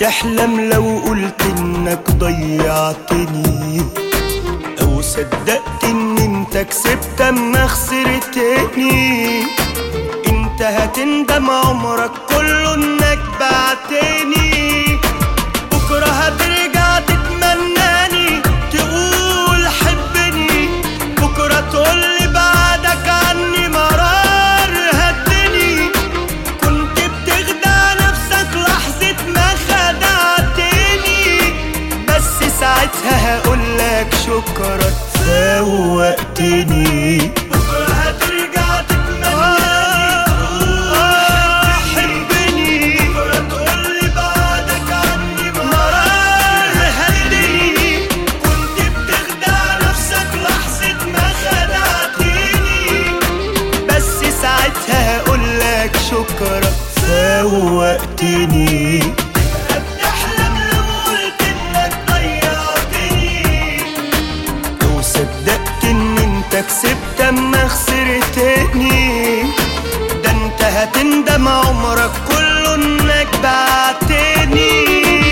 تحلم لو قلت انك ضيعتني، او صدقت ان انت كسبت اما خسرتني. انت هتندم عمرك كله انك بعتني، بكرة هترجع تتمناني تقول حبني، بكرة تقولي بعدك عني مرار هدني. كنت بتخدع نفسك لحظة ما خدعتني، بس ساعتها هقولك شكرا فوقتني. بكرة هترجع تتمناني تقول حبني، بكرة تقولي بعدك عني مرار هدني. كنت بتخدع نفسك لحظة ما خدعتني، بس ساعتها هقولك شكرا فوقتني. بتحلم لو قلت انك ضيعتني، لو صدقت ان انت كسبت اما خسرتني. ده انت هتندم عمرك كله انك بعتني.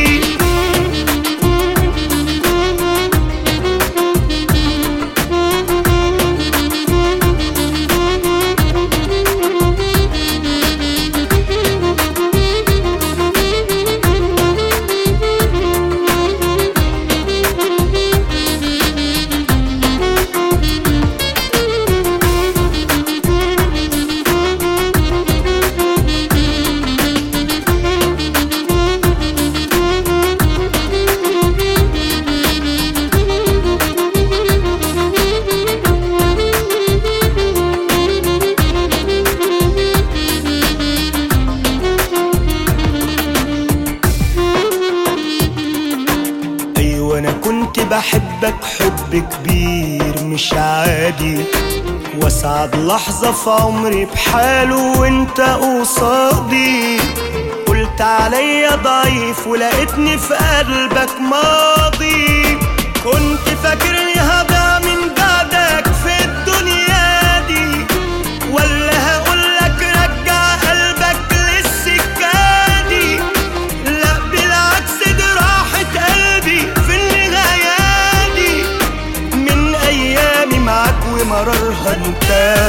وانا كنت بحبك حب كبير مش عادي، واسعد لحظة في عمري بحاله وانت قصادي. قلت عليا ضعيف ولقيتني في قلبك ماضي، كنت فاكرني هضيع من بعدك في الدنيا دي، ولا هقولك رجع قلبك للسكادي. لا بالعكس دي راحة قلبي في النهاية دي، من أيامي معاك ومرارها انت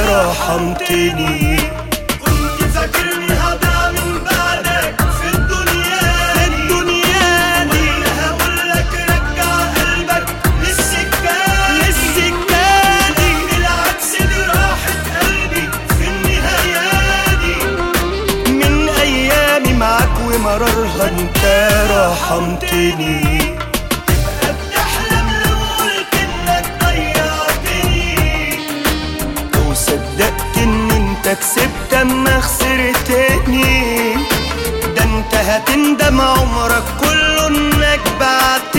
رحمتني. كنت فاكرني هضيع من بعدك في الدنيا دي، ولا هقولك رجع قلبك للسكادي. بالعكس دي راحة قلبي في النهاية دي، من أيامي معاك ومرارها انت رحمتني. بتحلم لو قلت انك ضيعتني، لو صدقت ان انت كسبت اما خسرتني. ده انت هتندم عمرك كله انك بعتني.